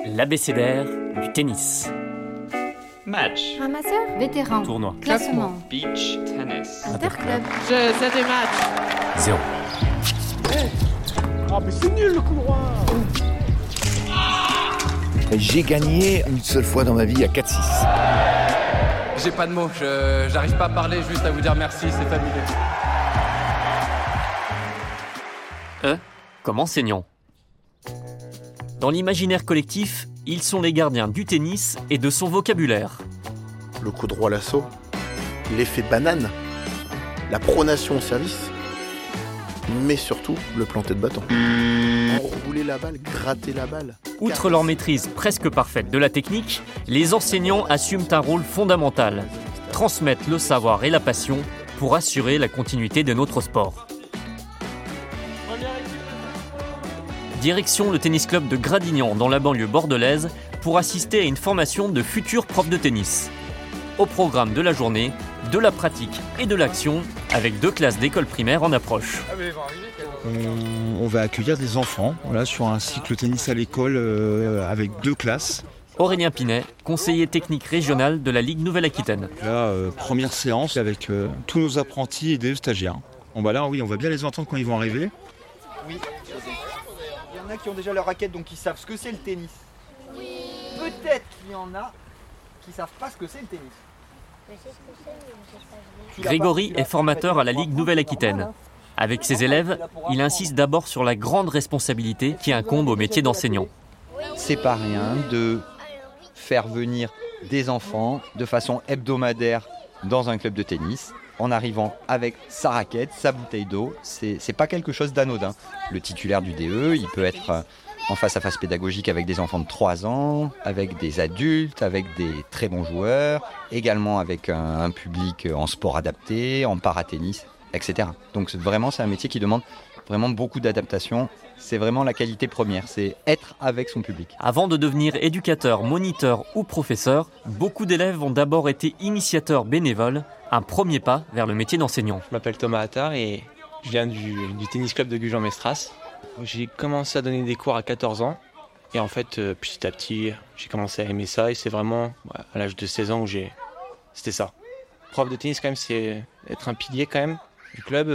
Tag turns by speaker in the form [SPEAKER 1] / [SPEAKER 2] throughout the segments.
[SPEAKER 1] L'abécédaire du tennis.
[SPEAKER 2] Match.
[SPEAKER 3] Ramasseur.
[SPEAKER 1] Vétéran.
[SPEAKER 4] Tournoi.
[SPEAKER 3] Classement.
[SPEAKER 2] Beach tennis.
[SPEAKER 3] Interclub.
[SPEAKER 5] Je sais des matchs.
[SPEAKER 4] 0.
[SPEAKER 6] Ah mais c'est nul le coup droit.
[SPEAKER 7] J'ai gagné une seule fois dans ma vie à 4-6.
[SPEAKER 8] J'ai pas de mots, j'arrive pas à parler, juste à vous dire merci, c'est fabuleux.
[SPEAKER 1] Comme enseignant. Dans l'imaginaire collectif, ils sont les gardiens du tennis et de son vocabulaire.
[SPEAKER 9] Le coup droit l'assaut, l'effet banane, la pronation au service, mais surtout le planter de bâton. Enrouler la balle, gratter la balle.
[SPEAKER 1] Outre leur maîtrise presque parfaite de la technique, les enseignants assument un rôle fondamental. Transmettre le savoir et la passion pour assurer la continuité de notre sport. Direction le tennis club de Gradignan dans la banlieue bordelaise pour assister à une formation de futurs profs de tennis. Au programme de la journée, de la pratique et de l'action avec 2 classes d'école primaire en approche.
[SPEAKER 10] On va accueillir des enfants sur un cycle tennis à l'école avec 2 classes.
[SPEAKER 1] Aurélien Pinet, conseiller technique régional de la Ligue Nouvelle-Aquitaine.
[SPEAKER 10] Là, première séance avec tous nos apprentis et des stagiaires. On va bien les entendre quand ils vont arriver.
[SPEAKER 11] Oui. Il y en a qui ont déjà leur raquette, donc ils savent ce que c'est le tennis. Oui. Peut-être qu'il y en a qui savent pas ce que c'est le tennis.
[SPEAKER 1] Grégory est formateur à la Ligue Nouvelle-Aquitaine. Avec ses élèves, il insiste d'abord sur la grande responsabilité qui incombe au métier d'enseignant.
[SPEAKER 11] C'est pas rien de faire venir des enfants de façon hebdomadaire dans un club de tennis en arrivant avec sa raquette, sa bouteille d'eau. C'est pas quelque chose d'anodin. Le titulaire du DE, il peut être en face-à-face pédagogique avec des enfants de 3 ans, avec des adultes, avec des très bons joueurs, également avec un public en sport adapté, en paratennis, etc. Donc vraiment, c'est un métier qui demande vraiment beaucoup d'adaptation. C'est vraiment la qualité première, c'est être avec son public.
[SPEAKER 1] Avant de devenir éducateur, moniteur ou professeur, beaucoup d'élèves ont d'abord été initiateurs bénévoles, un premier pas vers le métier d'enseignant.
[SPEAKER 12] Je m'appelle Thomas Attard et je viens du tennis club de Gujan-Mestras. J'ai commencé à donner des cours à 14 ans et en fait, petit à petit, j'ai commencé à aimer ça et c'est vraiment à l'âge de 16 ans où c'était ça. Prof de tennis quand même, c'est être un pilier quand même du club.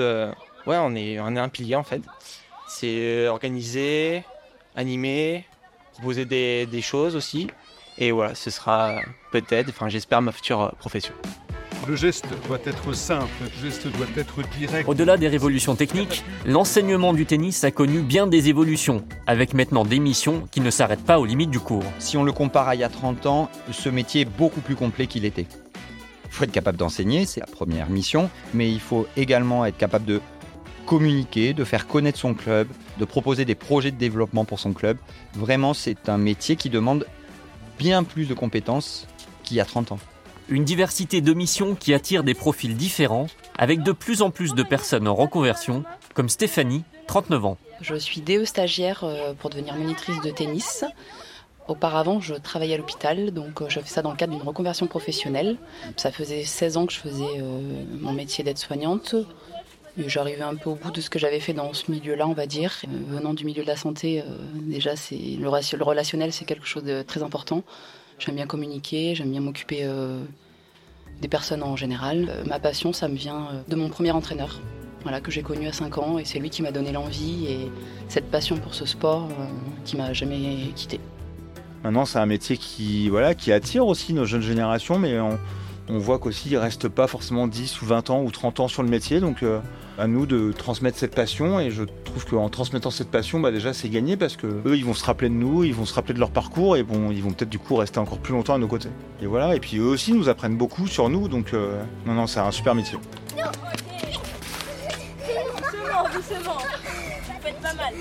[SPEAKER 12] On est un pilier en fait. C'est organiser, animer, proposer des choses aussi. Et voilà, ce sera j'espère ma future profession.
[SPEAKER 4] Le geste doit être simple, le geste doit être direct.
[SPEAKER 1] Au-delà des révolutions techniques, l'enseignement du tennis a connu bien des évolutions, avec maintenant des missions qui ne s'arrêtent pas aux limites du cours.
[SPEAKER 11] Si on le compare à il y a 30 ans, ce métier est beaucoup plus complet qu'il était. Il faut être capable d'enseigner, c'est la première mission, mais il faut également être capable de communiquer, de faire connaître son club, de proposer des projets de développement pour son club. Vraiment, c'est un métier qui demande bien plus de compétences qu'il y a 30 ans.
[SPEAKER 1] Une diversité de missions qui attire des profils différents, avec de plus en plus de personnes en reconversion, comme Stéphanie, 39 ans.
[SPEAKER 13] Je suis DE stagiaire pour devenir monitrice de tennis. Auparavant, je travaillais à l'hôpital, donc je fais ça dans le cadre d'une reconversion professionnelle. Ça faisait 16 ans que je faisais mon métier d'aide-soignante. Et j'arrivais un peu au bout de ce que j'avais fait dans ce milieu-là, on va dire. Venant du milieu de la santé, déjà, le relationnel, c'est quelque chose de très important. J'aime bien communiquer, j'aime bien m'occuper des personnes en général. Ma passion, ça me vient de mon premier entraîneur, que j'ai connu à 5 ans. Et c'est lui qui m'a donné l'envie et cette passion pour ce sport qui m'a jamais quitté.
[SPEAKER 10] Maintenant, c'est un métier qui attire aussi nos jeunes générations, mais on voit qu'aussi, il ne reste pas forcément 10 ou 20 ans ou 30 ans sur le métier. Donc, à nous de transmettre cette passion. Et je trouve qu'en transmettant cette passion, déjà, c'est gagné parce qu'eux, ils vont se rappeler de nous, ils vont se rappeler de leur parcours et ils vont peut-être du coup rester encore plus longtemps à nos côtés. Et voilà. Et puis, eux aussi nous apprennent beaucoup sur nous. Donc, c'est un super métier.
[SPEAKER 3] Doucement. Ça peut être pas mal.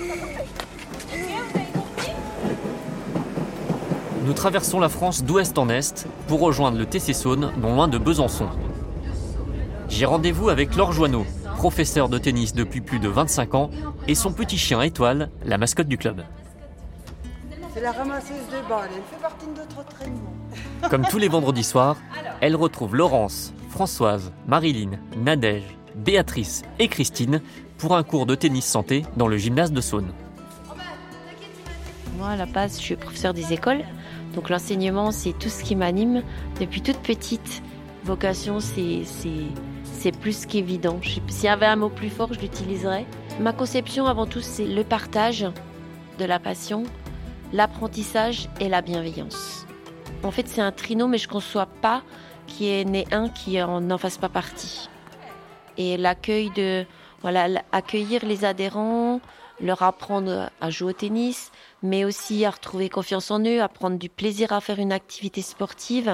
[SPEAKER 1] Nous traversons la France d'ouest en est pour rejoindre le TC Saône, non loin de Besançon. J'ai rendez-vous avec Laure Joanneau, professeur de tennis depuis plus de 25 ans, et son petit chien Étoile, la mascotte du club.
[SPEAKER 5] C'est la ramasseuse de balles, elle fait partie de notre entraînement.
[SPEAKER 1] Comme tous les vendredis soirs, elle retrouve Laurence, Françoise, Marilyn, Nadège, Béatrice et Christine pour un cours de tennis santé dans le gymnase de Saône.
[SPEAKER 6] Moi, à la base, je suis professeure des écoles. Donc l'enseignement, c'est tout ce qui m'anime depuis toute petite. Vocation, c'est plus qu'évident. S'il y avait un mot plus fort, je l'utiliserais. Ma conception, avant tout, c'est le partage de la passion, l'apprentissage et la bienveillance. En fait, c'est un trinôme, mais je ne conçois pas qu'il y ait né un qui n'en fasse pas partie. Et accueillir les adhérents, leur apprendre à jouer au tennis, mais aussi à retrouver confiance en eux, à prendre du plaisir à faire une activité sportive.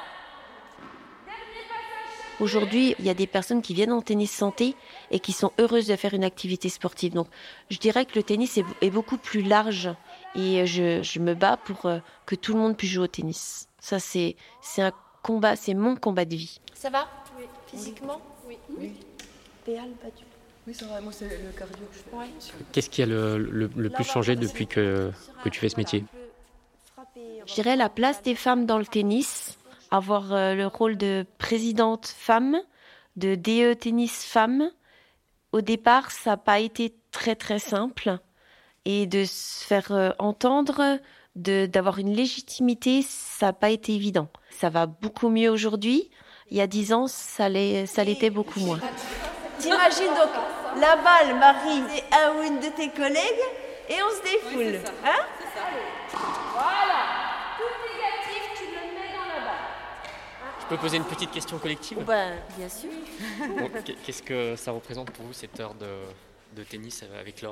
[SPEAKER 6] Aujourd'hui, il y a des personnes qui viennent en tennis santé et qui sont heureuses de faire une activité sportive. Donc, je dirais que le tennis est beaucoup plus large et je me bats pour que tout le monde puisse jouer au tennis. Ça, c'est un combat, c'est mon combat de vie. Ça va ? Oui. Physiquement ? Oui. Péal, pas du tout.
[SPEAKER 5] Oui, c'est vrai, moi c'est le cardio que je fais. Ouais.
[SPEAKER 1] Qu'est-ce qui a le plus changé depuis que tu fais ce métier ?
[SPEAKER 6] Je dirais la place des femmes dans le tennis, avoir le rôle de présidente femme, de DE tennis femme. Au départ, ça n'a pas été très très simple. Et de se faire entendre, d'avoir une légitimité, ça n'a pas été évident. Ça va beaucoup mieux aujourd'hui. Il y a 10 ans, ça l'était beaucoup moins.
[SPEAKER 5] T'imagines donc, la balle, Marie, c'est un ou une de tes collègues et on se défoule. Oui, c'est ça. Hein ? C'est ça. Voilà. Tout négatif, tu le mets dans la balle.
[SPEAKER 1] Je peux poser une petite question collective ?
[SPEAKER 6] Bien sûr.
[SPEAKER 1] Bon, qu'est-ce que ça représente pour vous, cette heure de tennis avec Laure ?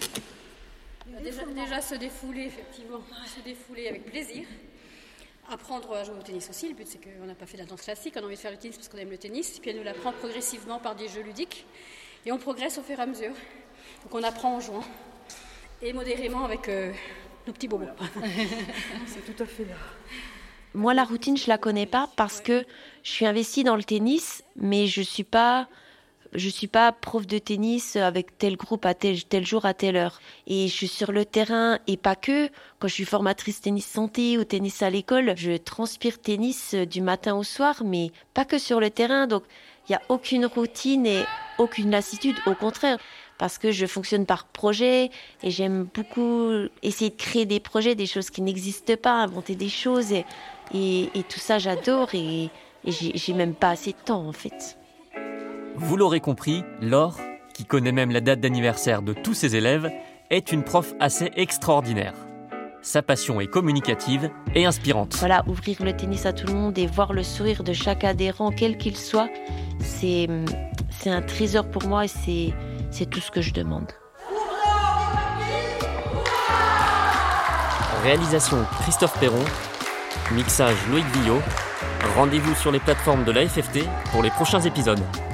[SPEAKER 14] Déjà se défouler, effectivement. Se défouler avec plaisir. Apprendre à jouer au tennis aussi. Le but, c'est qu'on n'a pas fait de la danse classique, on a envie de faire le tennis parce qu'on aime le tennis. Puis elle nous l'apprend progressivement par des jeux ludiques. Et on progresse au fur et à mesure. Donc on apprend en jouant. Et modérément avec nos petits bobos.
[SPEAKER 5] C'est tout à fait là.
[SPEAKER 6] Moi, la routine, je la connais pas parce que je suis investie dans le tennis, mais je suis pas prof de tennis avec tel groupe à tel jour à telle heure. Et je suis sur le terrain et pas que. Quand je suis formatrice tennis santé ou tennis à l'école, je transpire tennis du matin au soir, mais pas que sur le terrain. Donc, il n'y a aucune routine et aucune lassitude. Au contraire, parce que je fonctionne par projet et j'aime beaucoup essayer de créer des projets, des choses qui n'existent pas, inventer des choses. Et tout ça, j'adore et j'ai même pas assez de temps, en fait.
[SPEAKER 1] Vous l'aurez compris, Laure, qui connaît même la date d'anniversaire de tous ses élèves, est une prof assez extraordinaire. Sa passion est communicative et inspirante.
[SPEAKER 6] Voilà, ouvrir le tennis à tout le monde et voir le sourire de chaque adhérent, quel qu'il soit, c'est un trésor pour moi et c'est tout ce que je demande.
[SPEAKER 1] Réalisation Christophe Perron, mixage Loïc Villot. Rendez-vous sur les plateformes de la FFT pour les prochains épisodes.